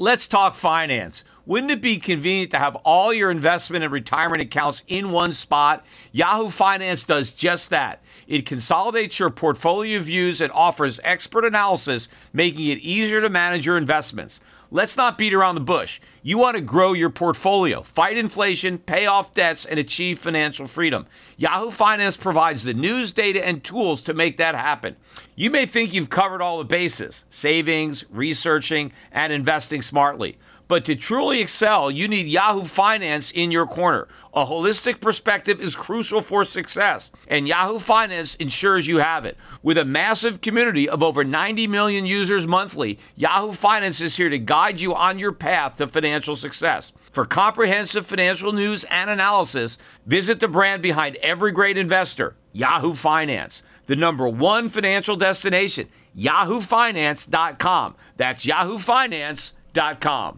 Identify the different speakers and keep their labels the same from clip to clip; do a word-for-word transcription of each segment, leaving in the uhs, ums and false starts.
Speaker 1: Let's talk finance. Wouldn't it be convenient to have all your investment and retirement accounts in one spot? Yahoo Finance does just that. It consolidates your portfolio views and offers expert analysis, making it easier to manage your investments. Let's not beat around the bush. You want to grow your portfolio, fight inflation, pay off debts, and achieve financial freedom. Yahoo Finance provides the news, data, and tools to make that happen. You may think you've covered all the bases, savings, researching, and investing smartly. But to truly excel, you need Yahoo Finance in your corner. A holistic perspective is crucial for success, and Yahoo Finance ensures you have it. With a massive community of over ninety million users monthly, Yahoo Finance is here to guide you on your path to financial success. For comprehensive financial news and analysis, visit the brand behind every great investor, Yahoo Finance, the number one financial destination, yahoo finance dot com. That's yahoo finance dot com.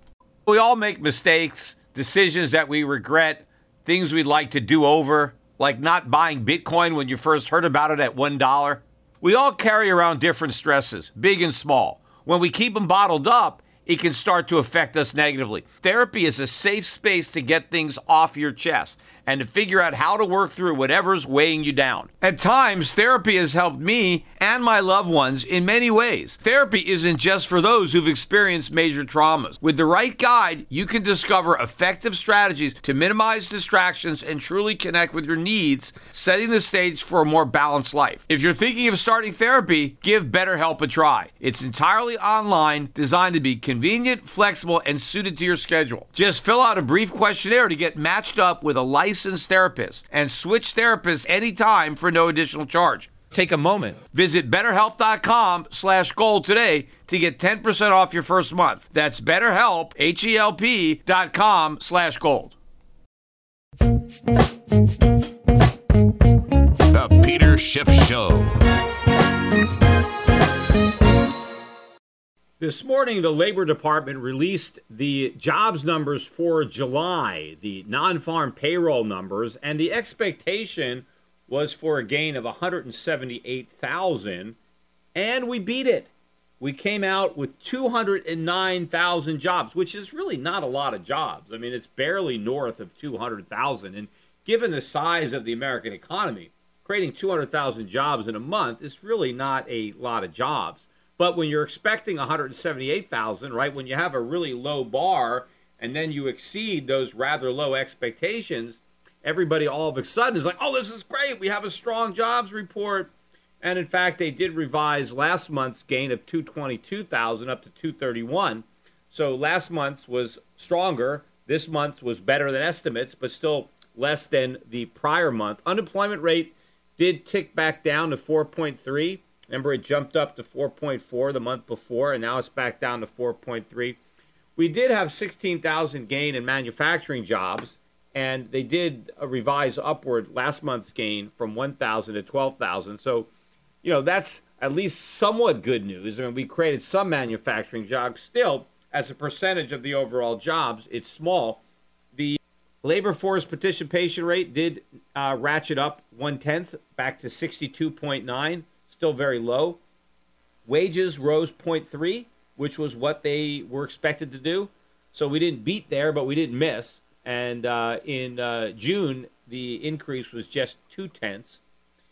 Speaker 1: We all make mistakes, decisions that we regret, things we'd like to do over, like not buying Bitcoin when you first heard about it at one dollar. We all carry around different stresses, big and small. When we keep them bottled up, it can start to affect us negatively. Therapy is a safe space to get things off your chest and to figure out how to work through whatever's weighing you down. At times, therapy has helped me and my loved ones in many ways. Therapy isn't just for those who've experienced major traumas. With the right guide, you can discover effective strategies to minimize distractions and truly connect with your needs, setting the stage for a more balanced life. If you're thinking of starting therapy, give BetterHelp a try. It's entirely online, designed to be convenient, flexible, and suited to your schedule. Just fill out a brief questionnaire to get matched up with a licensed therapist and switch therapists anytime for no additional charge. Take a moment. Visit betterhelp.com slash gold today to get ten percent off your first month. That's betterhelp, H-E-L-P dot com slash gold.
Speaker 2: The Peter Schiff Show.
Speaker 3: This morning, the Labor Department released the jobs numbers for July, the non-farm payroll numbers, and the expectation was for a gain of one hundred seventy-eight thousand, and we beat it. We came out with two hundred nine thousand jobs, which is really not a lot of jobs. I mean, it's barely north of two hundred thousand, and given the size of the American economy, creating two hundred thousand jobs in a month is really not a lot of jobs. But when you're expecting one hundred seventy-eight thousand, right, when you have a really low bar and then you exceed those rather low expectations, everybody all of a sudden is like, oh, this is great. We have a strong jobs report. And in fact, they did revise last month's gain of two hundred twenty-two thousand up to two hundred thirty-one. So last month's was stronger. This month was better than estimates, but still less than the prior month. Unemployment rate did tick back down to four point three. Remember, it jumped up to four point four the month before, and now it's back down to four point three. We did have sixteen thousand gain in manufacturing jobs, and they did revise upward last month's gain from one thousand to twelve thousand. So, you know, that's at least somewhat good news. I mean, we created some manufacturing jobs. Still, as a percentage of the overall jobs, it's small. The labor force participation rate did uh, ratchet up one-tenth back to sixty-two point nine. Still very low. Wages rose zero point three, which was what they were expected to do. So we didn't beat there, but we didn't miss. And uh, in uh, June, the increase was just two-tenths.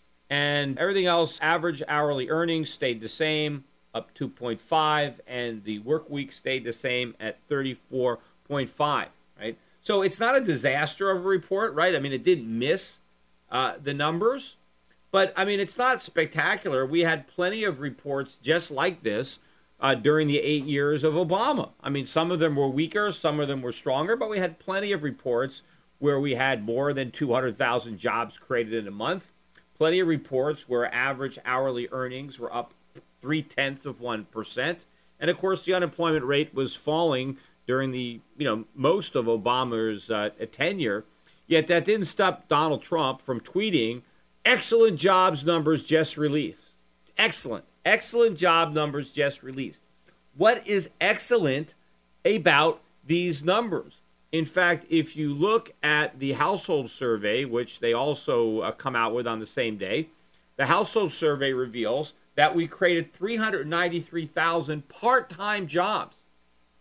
Speaker 3: And everything else, average hourly earnings stayed the same, up two point five, and the work week stayed the same at thirty-four point five, right? So it's not a disaster of a report, right? I mean, it didn't miss uh, the numbers. But, I mean, it's not spectacular. We had plenty of reports just like this uh, during the eight years of Obama. I mean, some of them were weaker, some of them were stronger, but we had plenty of reports where we had more than two hundred thousand jobs created in a month. Plenty of reports where average hourly earnings were up three-tenths of one percent. And, of course, the unemployment rate was falling during the, you know, most of Obama's uh, tenure. Yet that didn't stop Donald Trump from tweeting, excellent jobs numbers just released. Excellent. Excellent job numbers just released. What is excellent about these numbers? In fact, if you look at the household survey, which they also uh, come out with on the same day, the household survey reveals that we created three hundred ninety-three thousand part-time jobs.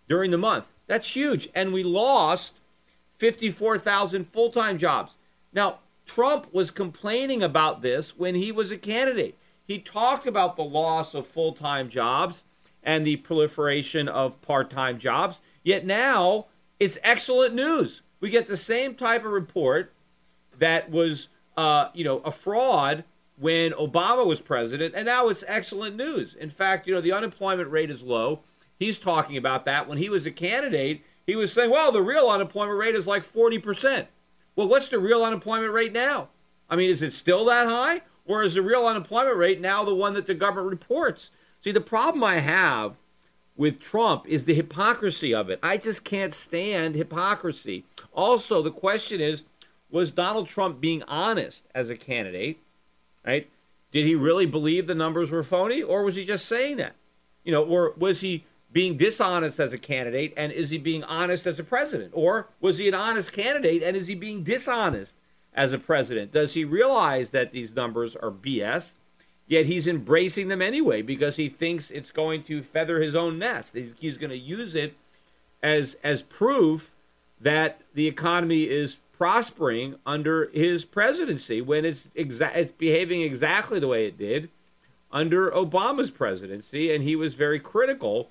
Speaker 3: during the month. That's huge. And we lost fifty-four thousand full-time jobs. Now, Trump was complaining about this when he was a candidate. He talked about the loss of full-time jobs and the proliferation of part-time jobs. Yet now it's excellent news. We get the same type of report that was, uh, you know, a fraud when Obama was president, and now it's excellent news. In fact, you know, the unemployment rate is low. He's talking about that. When he was a candidate, he was saying, well, the real unemployment rate is like forty percent. Well, what's the real unemployment rate now? I mean, is it still that high? Or is the real unemployment rate now the one that the government reports? See, the problem I have with Trump is the hypocrisy of it. I just can't stand hypocrisy. Also, the question is, was Donald Trump being honest as a candidate, right? Did he really believe the numbers were phony, or was he just saying that? You know, or was he being dishonest as a candidate, and is he being honest as a president? Or was he an honest candidate, and is he being dishonest as a president? Does he realize that these numbers are B S, yet he's embracing them anyway because he thinks it's going to feather his own nest? He's, he's going to use it as as proof that the economy is prospering under his presidency when it's exa- it's behaving exactly the way it did under Obama's presidency, and he was very critical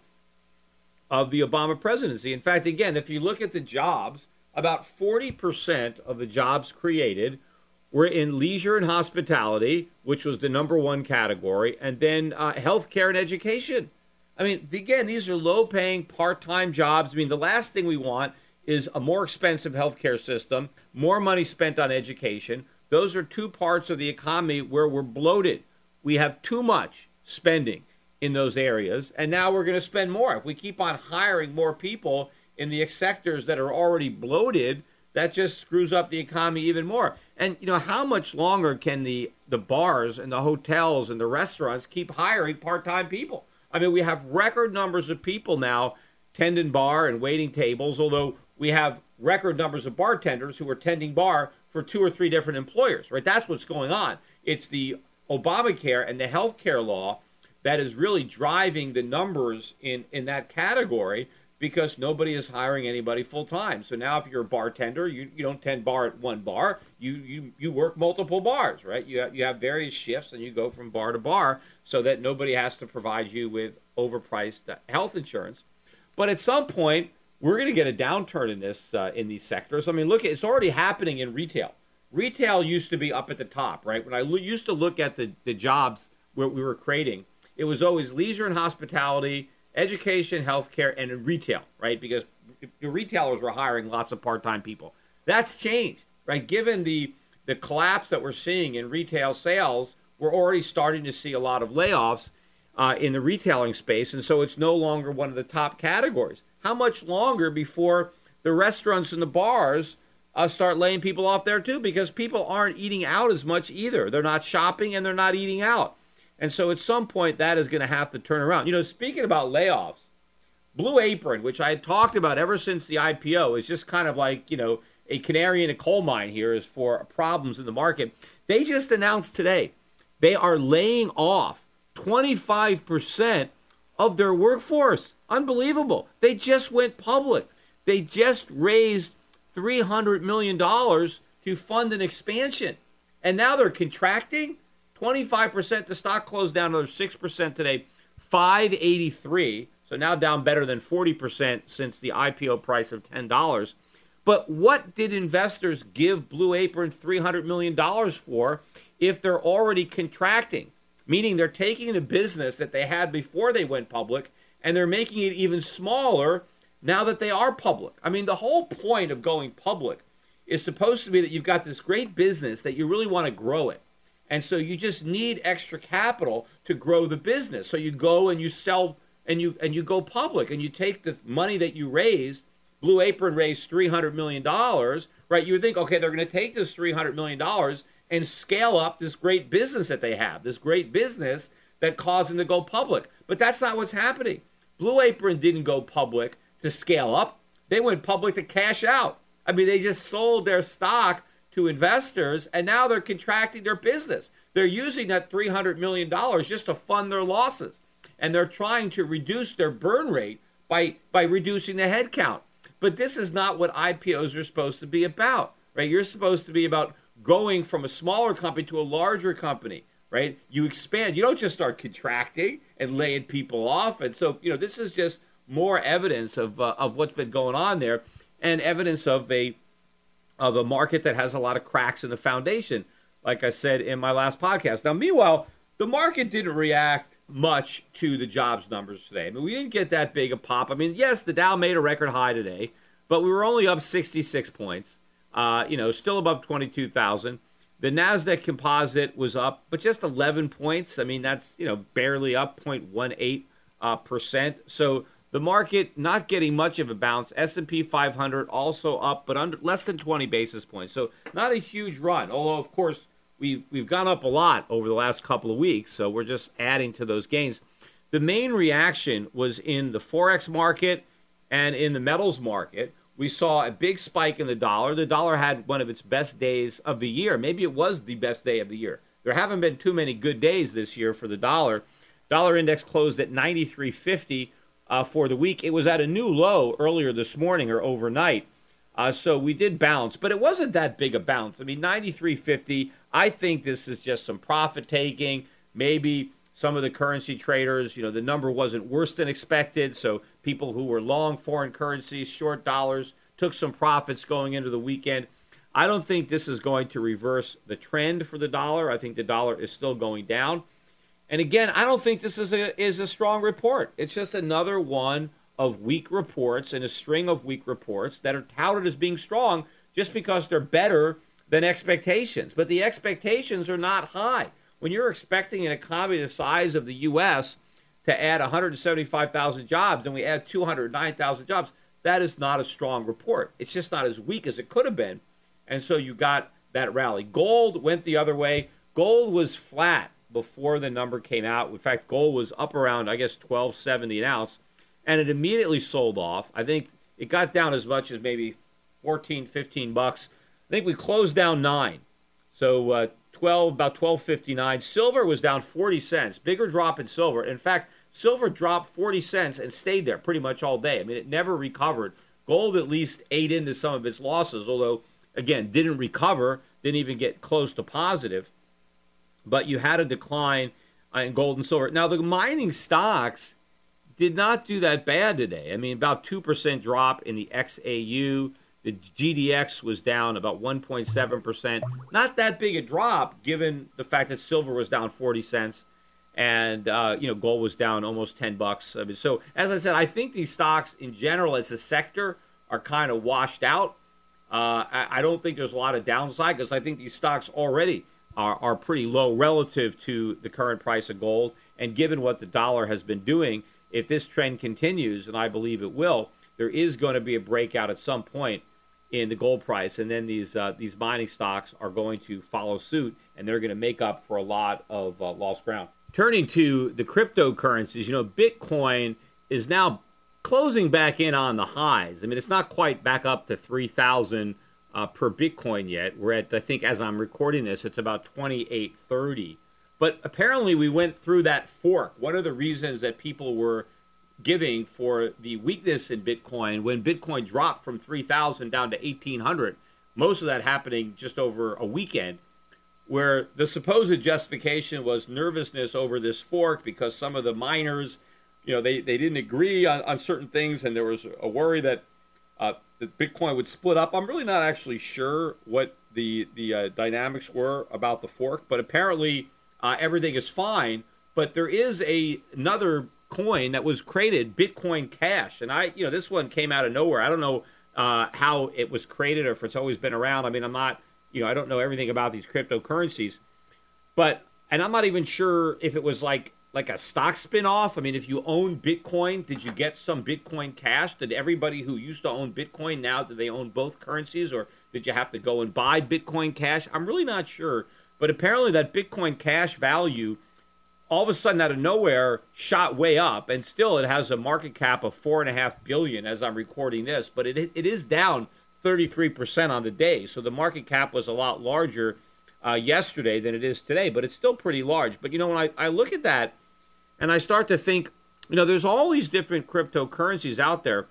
Speaker 3: of the Obama presidency. In fact, again, if you look at the jobs, about forty percent of the jobs created were in leisure and hospitality, which was the number one category, and then uh, healthcare and education. I mean, again, these are low-paying, part-time jobs. I mean, the last thing we want is a more expensive healthcare system, more money spent on education. Those are two parts of the economy where we're bloated. We have too much spending in those areas, and now we're going to spend more. If we keep on hiring more people in the sectors that are already bloated, that just screws up the economy even more. And, you know, how much longer can the, the bars and the hotels and the restaurants keep hiring part-time people? I mean, we have record numbers of people now tending bar and waiting tables, although we have record numbers of bartenders who are tending bar for two or three different employers, right? That's what's going on. It's the Obamacare and the health care law that is really driving the numbers in, in that category because nobody is hiring anybody full-time. So now if you're a bartender, you, you don't tend bar at one bar. You you you work multiple bars, right? You have, you have various shifts, and you go from bar to bar so that nobody has to provide you with overpriced health insurance. But at some point, we're going to get a downturn in this uh, in these sectors. I mean, look, it's already happening in retail. Retail used to be up at the top, right? When I lo- used to look at the, the jobs where we were creating, it was always leisure and hospitality, education, healthcare, and in retail, right? Because the retailers were hiring lots of part-time people. That's changed, right? Given the the collapse that we're seeing in retail sales, we're already starting to see a lot of layoffs uh, in the retailing space, and so it's no longer one of the top categories. How much longer before the restaurants and the bars uh, start laying people off there too? Because people aren't eating out as much either. They're not shopping and they're not eating out. And so at some point that is going to have to turn around. You know, speaking about layoffs, Blue Apron, which I had talked about ever since the I P O, is just kind of like, you know, a canary in a coal mine here as for problems in the market. They just announced today they are laying off twenty-five percent of their workforce. Unbelievable. They just went public. They just raised three hundred million dollars to fund an expansion. And now they're contracting. twenty-five percent. The stock closed down another six percent today, five eighty-three. So now down better than forty percent since the I P O price of ten dollars. But what did investors give Blue Apron three hundred million dollars for if they're already contracting? Meaning they're taking the business that they had before they went public and they're making it even smaller now that they are public. I mean, the whole point of going public is supposed to be that you've got this great business that you really want to grow it. And so you just need extra capital to grow the business. So you go and you sell and you and you go public and you take the money that you raised. Blue Apron raised three hundred million dollars, right? You would think, okay, they're going to take this three hundred million dollars and scale up this great business that they have, this great business that caused them to go public. But that's not what's happening. Blue Apron didn't go public to scale up. They went public to cash out. I mean, they just sold their stock to investors, and now they're contracting their business. They're using that three hundred million dollars just to fund their losses. And they're trying to reduce their burn rate by by reducing the headcount. But this is not what I P Os are supposed to be about, right? You're supposed to be about going from a smaller company to a larger company, right? You expand. You don't just start contracting and laying people off. And so, you know, this is just more evidence of uh, of what's been going on there, and evidence of a of a market that has a lot of cracks in the foundation, like I said in my last podcast. Now, meanwhile, the market didn't react much to the jobs numbers today. I mean, we didn't get that big a pop. I mean, yes, the Dow made a record high today, but we were only up sixty-six points, uh, you know, still above twenty-two thousand. The NASDAQ composite was up, but just eleven points. I mean, that's, you know, barely up zero point one eight uh, percent. So the market not getting much of a bounce. S and P five hundred also up, but under less than twenty basis points. So not a huge run, although, of course, We've, we've gone up a lot over the last couple of weeks, so we're just adding to those gains. The main reaction was in the Forex market and in the metals market. We saw a big spike in the dollar. The dollar had one of its best days of the year. Maybe it was the best day of the year. There haven't been too many good days this year for the dollar. Dollar index closed at ninety-three fifty uh, for the week. It was at a new low earlier this morning or overnight. Uh, so we did bounce, but it wasn't that big a bounce. I mean, ninety-three fifty, I think this is just some profit taking. Maybe some of the currency traders, you know, the number wasn't worse than expected. So people who were long foreign currencies, short dollars, took some profits going into the weekend. I don't think this is going to reverse the trend for the dollar. I think the dollar is still going down. And again, I don't think this is a, is a strong report. It's just another one of weak reports and a string of weak reports that are touted as being strong just because they're better than expectations. But the expectations are not high. When you're expecting an economy the size of the U S to add one hundred seventy-five thousand jobs and we add two hundred nine thousand jobs, that is not a strong report. It's just not as weak as it could have been. And so you got that rally. Gold went the other way. Gold was flat before the number came out. In fact, gold was up around, I guess, twelve seventy an ounce. And it immediately sold off. I think it got down as much as maybe fourteen, fifteen bucks. I think we closed down nine. So uh, twelve, about twelve fifty-nine. Silver was down forty cents. Bigger drop in silver. In fact, silver dropped forty cents and stayed there pretty much all day. I mean, it never recovered. Gold at least ate into some of its losses, although, again, didn't recover, didn't even get close to positive. But you had a decline in gold and silver. Now, the mining stocks did not do that bad today. I mean, about two percent drop in the X A U. The G D X was down about one point seven percent. Not that big a drop, given the fact that silver was down forty cents and, uh, you know, gold was down almost ten bucks. I mean, so, as I said, I think these stocks in general as a sector are kind of washed out. Uh, I, I don't think there's a lot of downside because I think these stocks already are, are pretty low relative to the current price of gold. And given what the dollar has been doing, if this trend continues, and I believe it will, there is going to be a breakout at some point in the gold price, and then these uh, these mining stocks are going to follow suit, and they're going to make up for a lot of uh, lost ground. Turning to the cryptocurrencies, you know, Bitcoin is now closing back in on the highs. I mean, it's not quite back up to three thousand uh, per Bitcoin yet. We're at, I think, as I'm recording this, it's about twenty-eight thirty. But apparently we went through that fork. One of the reasons that people were giving for the weakness in Bitcoin when Bitcoin dropped from three thousand down to eighteen hundred, most of that happening just over a weekend, where the supposed justification was nervousness over this fork because some of the miners, you know, they, they didn't agree on, on certain things, and there was a worry that uh, that Bitcoin would split up. I'm really not actually sure what the, the uh, dynamics were about the fork, but apparently Uh, everything is fine, but there is a another coin that was created, Bitcoin Cash, and I, you know, this one came out of nowhere. I don't know uh, how it was created or if it's always been around. I mean, I'm not, you know, I don't know everything about these cryptocurrencies, but and I'm not even sure if it was like like a stock spin-off. I mean, if you own Bitcoin, did you get some Bitcoin Cash? Did everybody who used to own Bitcoin now, do they own both currencies, or did you have to go and buy Bitcoin Cash? I'm really not sure. But apparently that Bitcoin Cash value, all of a sudden out of nowhere, shot way up. And still it has a market cap of four point five billion dollars as I'm recording this. But it it is down thirty-three percent on the day. So the market cap was a lot larger uh, yesterday than it is today. But it's still pretty large. But, you know, when I, I look at that and I start to think you know, there's all these different cryptocurrencies out there.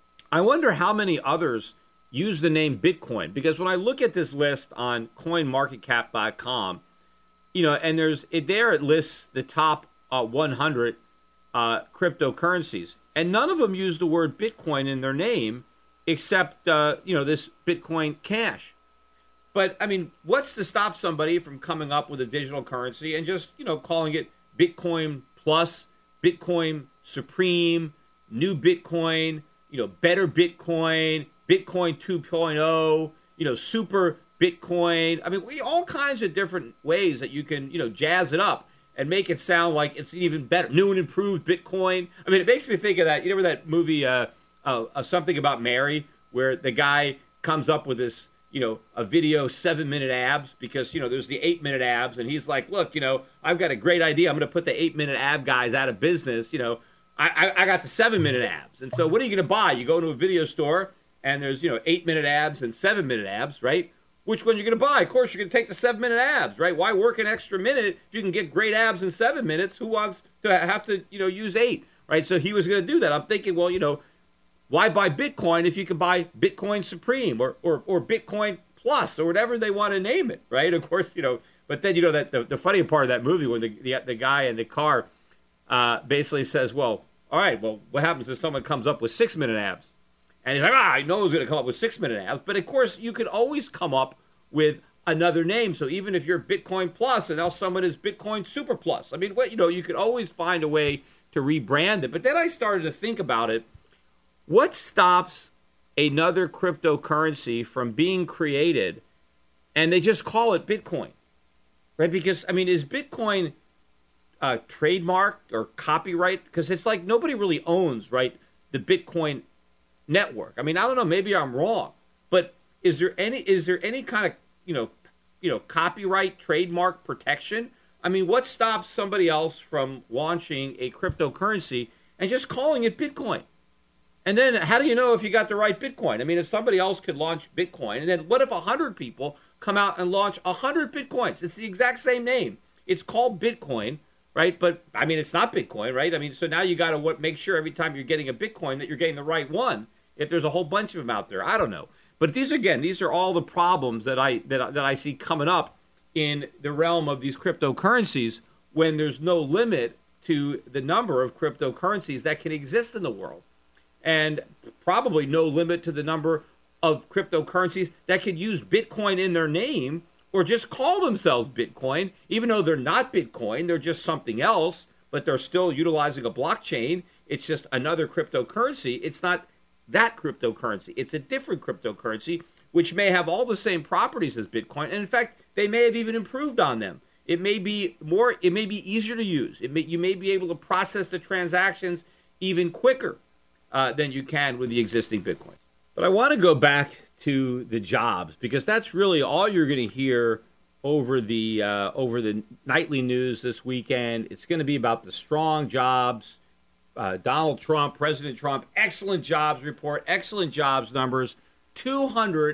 Speaker 3: I wonder how many others use the name Bitcoin, because when I look at this list on coin market cap dot com, you know, and there's it there it lists the top uh, one hundred uh, cryptocurrencies, and none of them use the word Bitcoin in their name, except uh, you know, this Bitcoin Cash. But I mean, what's to stop somebody from coming up with a digital currency and just, you know, calling it Bitcoin Plus, Bitcoin Supreme, New Bitcoin, you know, Better Bitcoin, Bitcoin two point oh, you know, Super Bitcoin. I mean, we all kinds of different ways that you can, you know, jazz it up and make it sound like it's even better. New and improved Bitcoin. I mean, it makes me think of that. You remember that movie, uh, uh, uh, Something About Mary, where the guy comes up with this, you know, a video seven-minute abs, because, you know, there's the eight-minute abs, and he's like, look, you know, I've got a great idea. I'm going to put the eight-minute ab guys out of business. You know, I, I, I got the seven-minute abs. And so what are you going to buy? You go to a video store, and there's, you know, eight-minute abs and seven-minute abs, right? Which one are you going to buy? Of course, you're going to take the seven-minute abs, right? Why work an extra minute if you can get great abs in seven minutes? Who wants to have to, you know, use eight, right? So he was going to do that. I'm thinking, well, you know, why buy Bitcoin if you can buy Bitcoin Supreme or or, or Bitcoin Plus or whatever they want to name it, right? Of course, you know, but then, you know, that the, the funny part of that movie when the the, the guy in the car uh, basically says, well, all right, well, what happens if someone comes up with six-minute abs? And he's like, ah, I know who's going to come up with six-minute abs. But, of course, you could always come up with another name. So even if you're Bitcoin Plus and now someone is Bitcoin Super Plus, I mean, what, you know, you could always find a way to rebrand it. But then I started to think about it. What stops another cryptocurrency from being created and they just call it Bitcoin, right? Because, I mean, is Bitcoin uh, trademarked or copyright? Because it's like nobody really owns, right, the Bitcoin network. I mean, I don't know, maybe I'm wrong, but is there any is there any kind of, you know, you know, copyright, trademark protection? I mean, what stops somebody else from launching a cryptocurrency and just calling it Bitcoin? And then how do you know if you got the right Bitcoin? I mean, if somebody else could launch Bitcoin, and then what if one hundred people come out and launch one hundred Bitcoins? It's the exact same name. It's called Bitcoin, right? But, I mean, it's not Bitcoin, right? I mean, so now you got to make sure every time you're getting a Bitcoin that you're getting the right one, if there's a whole bunch of them out there. I don't know. But these, again, these are all the problems that I that, that I see coming up in the realm of these cryptocurrencies when there's no limit to the number of cryptocurrencies that can exist in the world. And probably no limit to the number of cryptocurrencies that could use Bitcoin in their name or just call themselves Bitcoin, even though they're not Bitcoin, they're just something else, but they're still utilizing a blockchain. It's just another cryptocurrency. It's not that cryptocurrency. It's a different cryptocurrency, which may have all the same properties as Bitcoin. And in fact, they may have even improved on them. It may be more, it may be easier to use. It may, you may be able to process the transactions even quicker Uh, than you can with the existing Bitcoin. But I want to go back to the jobs, because that's really all you're going to hear over the uh, over the nightly news this weekend. It's going to be about the strong jobs. Uh, Donald Trump, President Trump, excellent jobs report, excellent jobs numbers, two hundred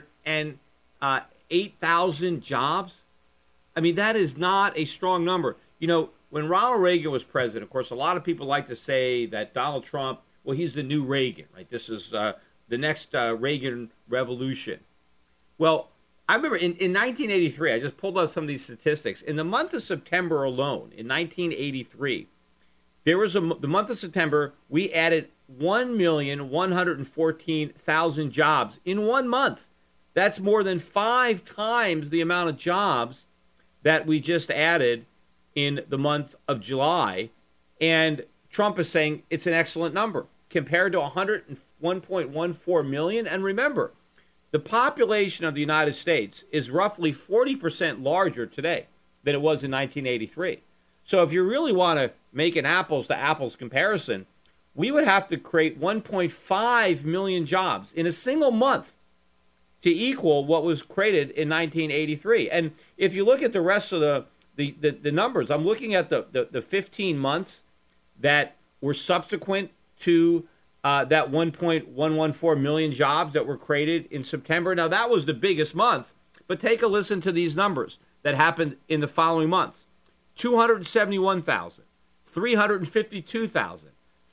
Speaker 3: eight thousand jobs. I mean, that is not a strong number. You know, when Ronald Reagan was president, of course, a lot of people like to say that Donald Trump, well, he's the new Reagan, right? This is uh, the next uh, Reagan revolution. Well, I remember in, in nineteen eighty-three, I just pulled out some of these statistics. In the month of September alone, in nineteen eighty-three, there was a, the month of September, we added one million one hundred fourteen thousand jobs in one month. That's more than five times the amount of jobs that we just added in the month of July. And Trump is saying it's an excellent number compared to one hundred one point one four million. And remember, the population of the United States is roughly forty percent larger today than it was in nineteen eighty-three. So if you really want to make an apples to apples comparison, we would have to create one point five million jobs in a single month to equal what was created in nineteen eighty-three. And if you look at the rest of the, the, the, the numbers, I'm looking at the, the, the fifteen months that were subsequent to uh, that one point one one four million jobs that were created in September. Now, that was the biggest month, but take a listen to these numbers that happened in the following months. two hundred seventy-one thousand, three hundred fifty-two thousand,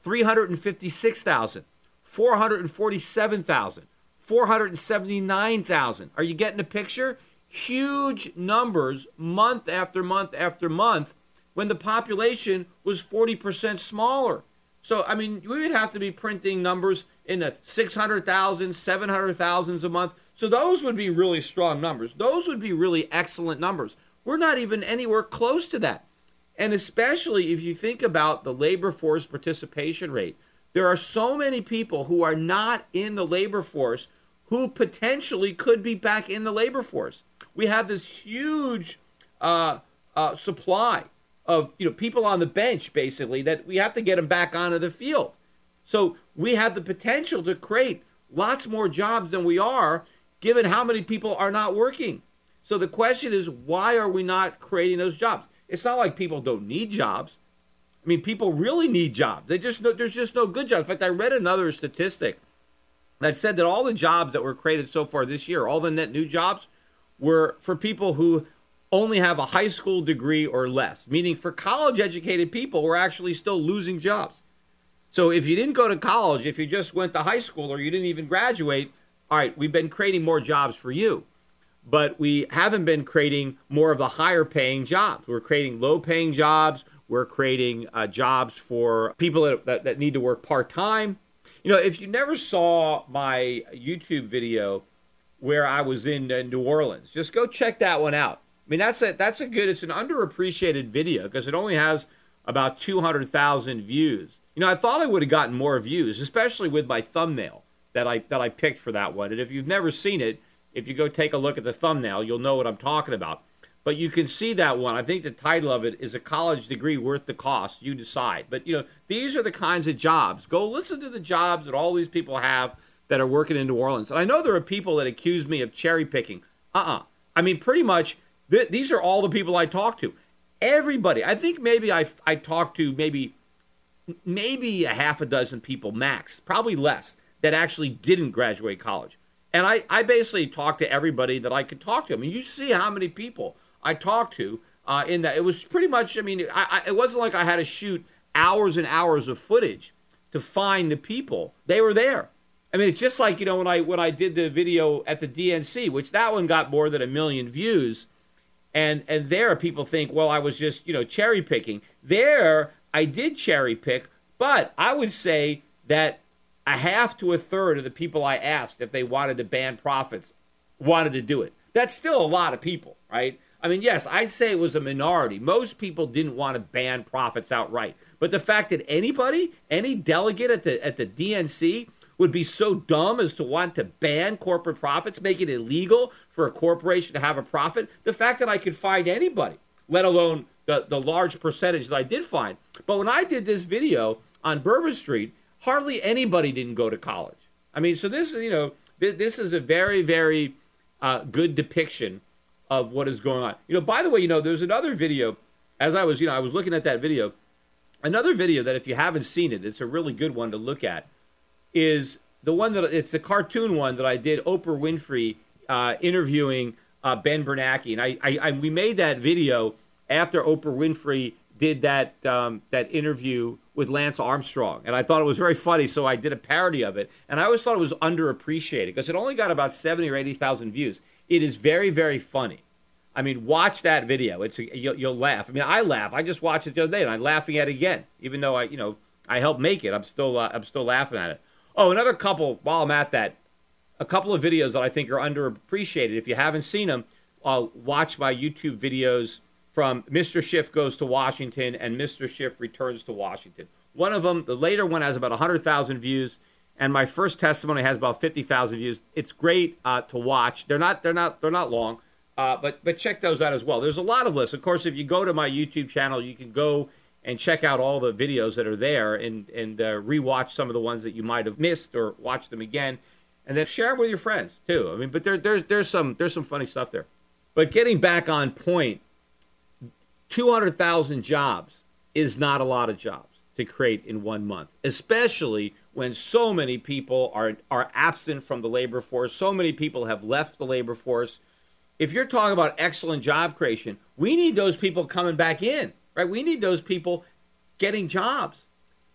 Speaker 3: three hundred fifty-six thousand, four hundred forty-seven thousand, four hundred seventy-nine thousand. Are you getting the picture? Huge numbers month after month after month when the population was forty percent smaller. So, I mean, we would have to be printing numbers in the six hundred thousand, seven hundred thousand a month. So those would be really strong numbers. Those would be really excellent numbers. We're not even anywhere close to that. And especially if you think about the labor force participation rate, there are so many people who are not in the labor force who potentially could be back in the labor force. We have this huge uh, uh, supply of you know people on the bench, basically, that we have to get them back onto the field. So we have the potential to create lots more jobs than we are, given how many people are not working. So the question is, why are we not creating those jobs? It's not like people don't need jobs. I mean, people really need jobs. They just no, there's just no good jobs. In fact, I read another statistic that said that all the jobs that were created so far this year, all the net new jobs, were for people who only have a high school degree or less, meaning for college-educated people, we're actually still losing jobs. So if you didn't go to college, if you just went to high school or you didn't even graduate, all right, we've been creating more jobs for you. But we haven't been creating more of the higher-paying jobs. We're creating low-paying jobs. We're creating uh, jobs for people that, that, that need to work part-time. You know, if you never saw my YouTube video where I was in uh, New Orleans, just go check that one out. I mean, that's a, that's a good, it's an underappreciated video because it only has about two hundred thousand views. You know, I thought I would have gotten more views, especially with my thumbnail that I that I picked for that one. And if you've never seen it, if you go take a look at the thumbnail, you'll know what I'm talking about. But you can see that one. I think the title of it is A College Degree Worth the Cost. You decide. But, you know, these are the kinds of jobs. Go listen to the jobs that all these people have that are working in New Orleans. And I know there are people that accuse me of cherry picking. Uh-uh. I mean, pretty much, th- these are all the people I talk to. Everybody. I think maybe I I talked to maybe maybe a half a dozen people max, probably less, that actually didn't graduate college. And I, I basically talked to everybody that I could talk to. I mean, you see how many people I talked to uh, in that. It was pretty much, I mean, I, I, it wasn't like I had to shoot hours and hours of footage to find the people. They were there. I mean, it's just like, you know, when I when I did the video at the D N C, which that one got more than a million views. And and there people think, well, I was just, you know, cherry picking. There, I did cherry pick, but I would say that a half to a third of the people I asked if they wanted to ban profits wanted to do it. That's still a lot of people, right? I mean, yes, I'd say it was a minority. Most people didn't want to ban profits outright. But the fact that anybody, any delegate at the at the D N C would be so dumb as to want to ban corporate profits, make it illegal for a corporation to have a profit, the fact that I could find anybody, let alone the, the large percentage that I did find. But when I did this video on Bourbon Street, hardly anybody didn't go to college. I mean, so this, you know, this, this is a very, very uh, good depiction of what is going on. You know, by the way, you know, there's another video, as I was, you know, I was looking at that video, another video that if you haven't seen it, it's a really good one to look at, is the one that, it's the cartoon one that I did, Oprah Winfrey uh, interviewing uh, Ben Bernanke. And I, I, I, we made that video after Oprah Winfrey did that um, that interview with Lance Armstrong. And I thought it was very funny, so I did a parody of it. And I always thought it was underappreciated because it only got about seventy or eighty thousand views. It is very, very funny. I mean, watch that video. It's you'll, you'll laugh. I mean, I laugh. I just watched it the other day, and I'm laughing at it again. Even though I, you know, I helped make it, I'm still uh, I'm still laughing at it. Oh, another couple, while I'm at that, a couple of videos that I think are underappreciated. If you haven't seen them, uh, watch my YouTube videos from Mister Schiff Goes to Washington and Mister Schiff Returns to Washington. One of them, the later one, has about one hundred thousand views, and my first testimony has about fifty thousand views. It's great uh, to watch. They're not, they're not, they're not long, uh, but but check those out as well. There's a lot of lists. Of course, if you go to my YouTube channel, you can go and check out all the videos that are there and and uh, rewatch some of the ones that you might have missed or watch them again, and then share them with your friends too. I mean, but there there's there's some there's some funny stuff there. But getting back on point, two hundred thousand jobs is not a lot of jobs to create in one month, especially when so many people are are absent from the labor force. So many people have left the labor force. If you're talking about excellent job creation, we need those people coming back in, right? We need those people getting jobs.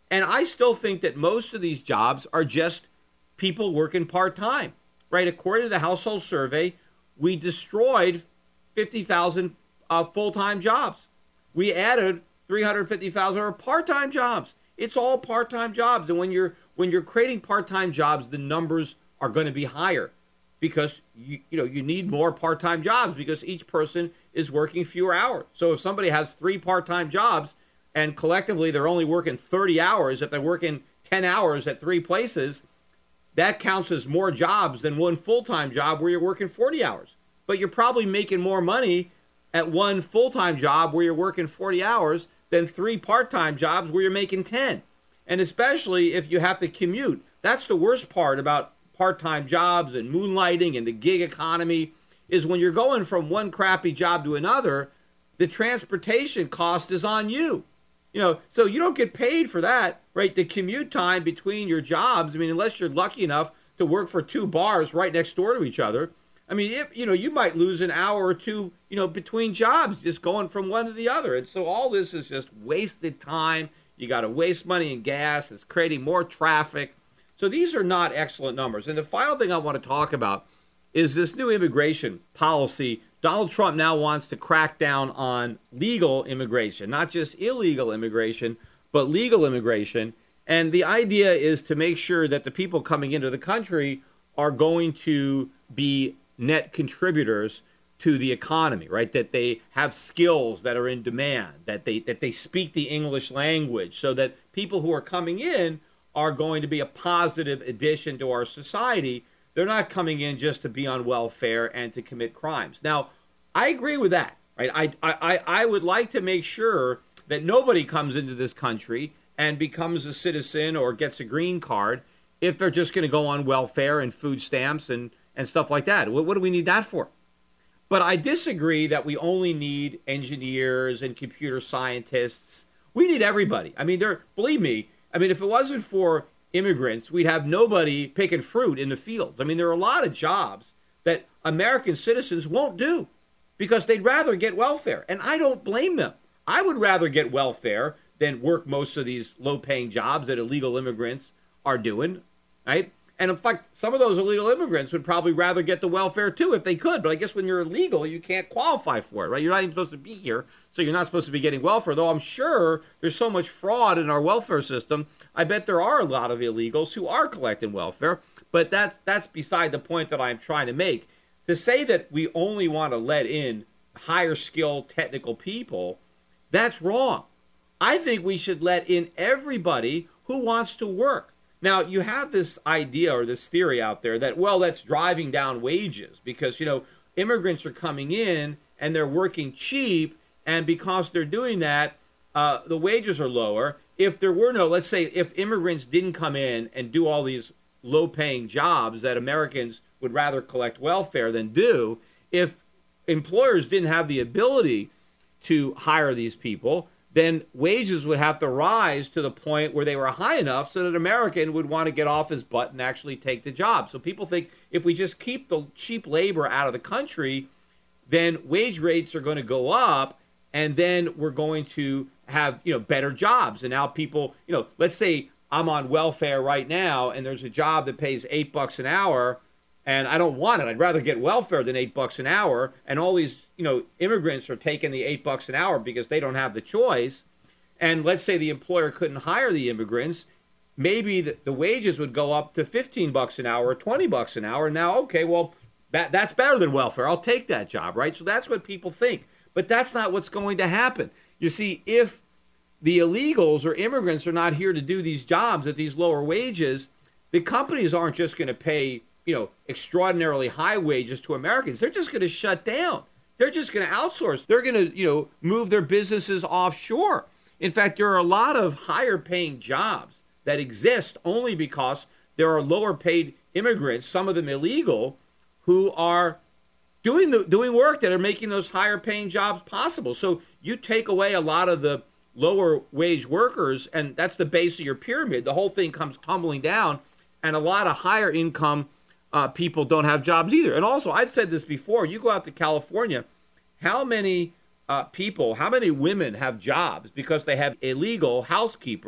Speaker 3: And I still think that most of these jobs are just people working part-time, right? According to the household survey, we destroyed fifty thousand uh, full-time jobs. We added three hundred fifty thousand part-time jobs. It's all part-time jobs. And when you're when you're creating part-time jobs, the numbers are going to be higher because you you know you need more part-time jobs because each person is working fewer hours. So if somebody has three part-time jobs and collectively they're only working thirty hours, if they're working ten hours at three places, that counts as more jobs than one full-time job where you're working forty hours. But you're probably making more money at one full-time job where you're working forty hours than three part-time jobs where you're making ten. And especially if you have to commute. That's the worst part about part-time jobs and moonlighting and the gig economy is when you're going from one crappy job to another, the transportation cost is on you. You know, so you don't get paid for that, right? The commute time between your jobs, I mean, unless you're lucky enough to work for two bars right next door to each other, I mean, if, you know, you might lose an hour or two, you know, between jobs just going from one to the other. And so all this is just wasted time. You got to waste money in gas. It's creating more traffic. So these are not excellent numbers. And the final thing I want to talk about is this new immigration policy. Donald Trump now wants to crack down on legal immigration, not just illegal immigration, but legal immigration. And the idea is to make sure that the people coming into the country are going to be net contributors to the economy, right? That they have skills that are in demand, that they that they speak the English language, so that people who are coming in are going to be a positive addition to our society. They're not coming in just to be on welfare and to commit crimes. Now, I agree with that, right? I I I would like to make sure that nobody comes into this country and becomes a citizen or gets a green card if they're just going to go on welfare and food stamps and and stuff like that. What, what do we need that for? But I disagree that we only need engineers and computer scientists. We need everybody. I mean, there. Believe me, I mean, if it wasn't for immigrants, we'd have nobody picking fruit in the fields. I mean, there are a lot of jobs that American citizens won't do because they'd rather get welfare. And I don't blame them. I would rather get welfare than work most of these low-paying jobs that illegal immigrants are doing, right? And in fact, some of those illegal immigrants would probably rather get the welfare too if they could. But I guess when you're illegal, you can't qualify for it, right? You're not even supposed to be here, so you're not supposed to be getting welfare. Though I'm sure there's so much fraud in our welfare system, I bet there are a lot of illegals who are collecting welfare. But that's that's beside the point that I'm trying to make. To say that we only want to let in higher skilled technical people, that's wrong. I think we should let in everybody who wants to work. Now, you have this idea or this theory out there that, well, that's driving down wages because, you know, immigrants are coming in and they're working cheap. And because they're doing that, uh, the wages are lower. If there were no, let's say, if immigrants didn't come in and do all these low-paying jobs that Americans would rather collect welfare than do, if employers didn't have the ability to hire these people, then wages would have to rise to the point where they were high enough so that an American would want to get off his butt and actually take the job. So people think if we just keep the cheap labor out of the country, then wage rates are going to go up, and then we're going to have, you know, better jobs. And now people, you know, let's say I'm on welfare right now, and there's a job that pays eight bucks an hour, and I don't want it. I'd rather get welfare than eight bucks an hour. And all these, you know, immigrants are taking the eight bucks an hour because they don't have the choice. And let's say the employer couldn't hire the immigrants, maybe the, the wages would go up to fifteen bucks an hour or twenty bucks an hour. Now, okay, well, that that's better than welfare. I'll take that job, right? So that's what people think. But that's not what's going to happen. You see, if the illegals or immigrants are not here to do these jobs at these lower wages, the companies aren't just going to pay, you know, extraordinarily high wages to Americans. They're just going to shut down. They're just going to outsource. They're going to, you know, move their businesses offshore. In fact, there are a lot of higher paying jobs that exist only because there are lower paid immigrants, some of them illegal, who are doing the doing work that are making those higher paying jobs possible. So you take away a lot of the lower wage workers, and that's the base of your pyramid. The whole thing comes tumbling down, and a lot of higher income Uh, people don't have jobs either. And also, I've said this before, you go out to California, how many uh, people, how many women have jobs because they have illegal housekeepers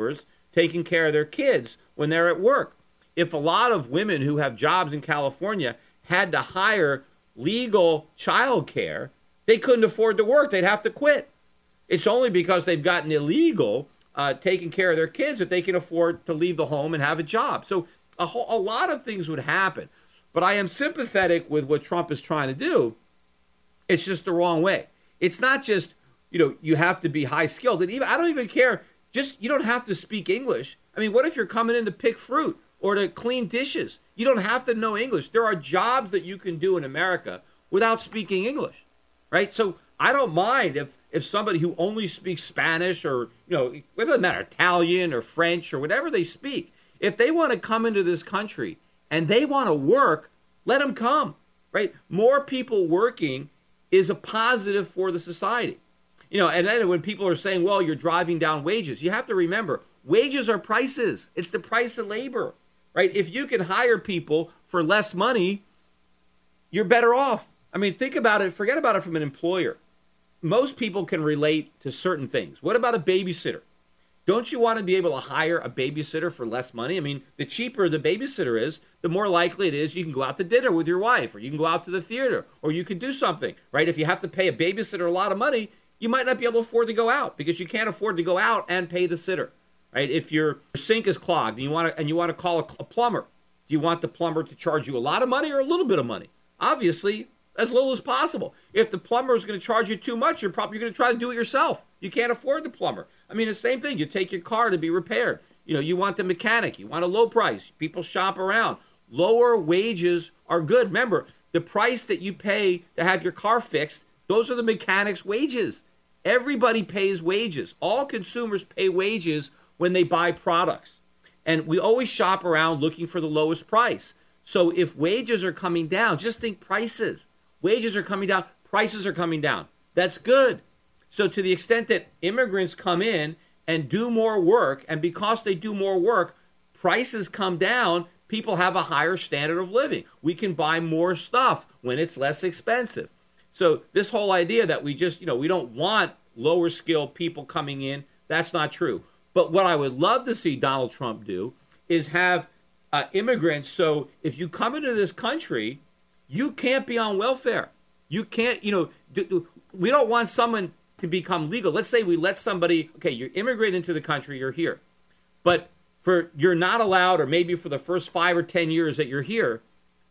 Speaker 3: taking care of their kids when they're at work. If a lot of women who have jobs in California had to hire legal child care, they couldn't afford to work. They'd have to quit. It's only because they've gotten illegal uh, taking care of their kids that they can afford to leave the home and have a job. So a, whole, a lot of things would happen. But I am sympathetic with what Trump is trying to do. It's just the wrong way. It's not just, you know, you have to be high skilled. And even I don't even care. Just, you don't have to speak English. I mean, what if you're coming in to pick fruit or to clean dishes? You don't have to know English. There are jobs that you can do in America without speaking English, right? So I don't mind if, if somebody who only speaks Spanish or, you know, it doesn't matter, Italian or French or whatever they speak, if they want to come into this country and they want to work, let them come, right? More people working is a positive for the society. You know, and then when people are saying, well, you're driving down wages, you have to remember, wages are prices. It's the price of labor, right? If you can hire people for less money, you're better off. I mean, think about it. Forget about it from an employer. Most people can relate to certain things. What about a babysitter? Don't you want to be able to hire a babysitter for less money? I mean, the cheaper the babysitter is, the more likely it is you can go out to dinner with your wife, or you can go out to the theater, or you can do something, right? If you have to pay a babysitter a lot of money, you might not be able to afford to go out because you can't afford to go out and pay the sitter, right? If your sink is clogged and you want to and you want to call a, a plumber, do you want the plumber to charge you a lot of money or a little bit of money? Obviously, as little as possible. If the plumber is going to charge you too much, you're probably going to try to do it yourself. You can't afford the plumber. I mean, the same thing. You take your car to be repaired. You know, you want the mechanic. You want a low price. People shop around. Lower wages are good. Remember, the price that you pay to have your car fixed, those are the mechanic's wages. Everybody pays wages. All consumers pay wages when they buy products. And we always shop around looking for the lowest price. So if wages are coming down, just think prices. Wages are coming down, prices are coming down. That's good. So to the extent that immigrants come in and do more work, and because they do more work, prices come down, people have a higher standard of living. We can buy more stuff when it's less expensive. So this whole idea that we just, you know, we don't want lower skilled people coming in, that's not true. But what I would love to see Donald Trump do is have uh, immigrants. So if you come into this country, you can't be on welfare. You can't, you know, do, do, we don't want someone to become legal. Let's say we let somebody, okay, you're immigrating into the country, you're here. But for you're not allowed, or maybe for the first five or ten years that you're here,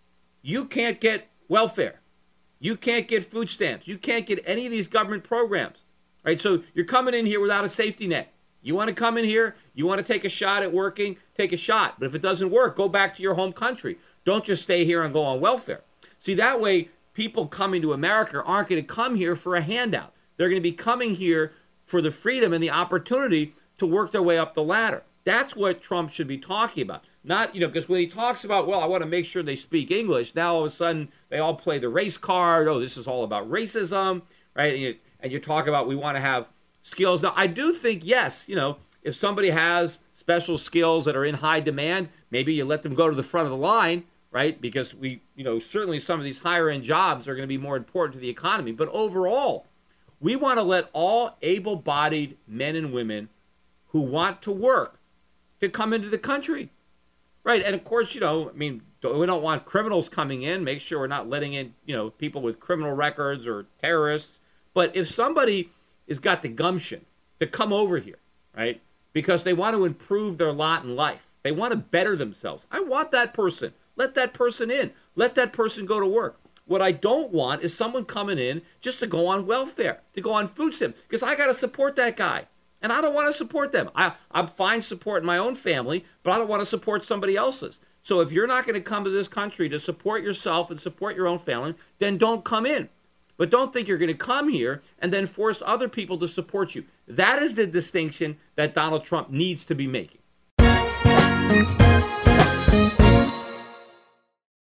Speaker 3: you can't get welfare. You can't get food stamps. You can't get any of these government programs, right? So you're coming in here without a safety net. You want to come in here, you want to take a shot at working, take a shot. But if it doesn't work, go back to your home country. Don't just stay here and go on welfare. See, that way, people coming to America aren't going to come here for a handout. They're going to be coming here for the freedom and the opportunity to work their way up the ladder. That's what Trump should be talking about. Not, you know, because when he talks about, well, I want to make sure they speak English, now all of a sudden they all play the race card. Oh, this is all about racism, right? And you, and you talk about we want to have skills. Now, I do think, yes, you know, if somebody has special skills that are in high demand, maybe you let them go to the front of the line, right? Because we, you know, certainly some of these higher end jobs are going to be more important to the economy. But overall, we want to let all able-bodied men and women who want to work to come into the country, right? And of course, you know, I mean, we don't want criminals coming in. Make sure we're not letting in, you know, people with criminal records or terrorists. But if somebody has got the gumption to come over here, right, because they want to improve their lot in life, they want to better themselves, I want that person. Let that person in. Let that person go to work. What I don't want is someone coming in just to go on welfare, to go on food stamps, because I got to support that guy. And I don't want to support them. I, I'm fine supporting my own family, but I don't want to support somebody else's. So if you're not going to come to this country to support yourself and support your own family, then don't come in. But don't think you're going to come here and then force other people to support you. That is the distinction that Donald Trump needs to be making.